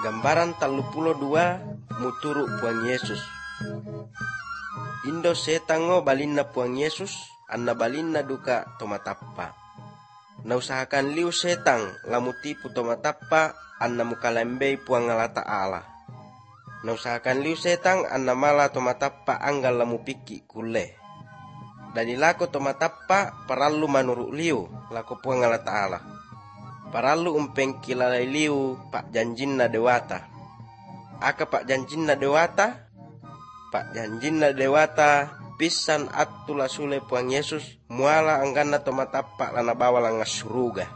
Gambaran 32 muturu Puang Yesus. Indo setango balinna Puang Yesus, anna balinna duka tomatappa. Nausahakan liu setang lamu tipu tomatappa, anna mukalembei Puang Allah Ta'ala. Nausahakan liu setang anna mala tomatappa anggal lamu piki kulle. Dan ilako tomatappa parallu manuruk liu lako Puang Allah Ta'ala. Parallu umpeng kilalai liu pak janjinna dewata. Aka pak janjinna dewata? Pak janjinna dewata pisan attula sule Puang Yesus muala angganna tomatappa lana bawa langa suruga.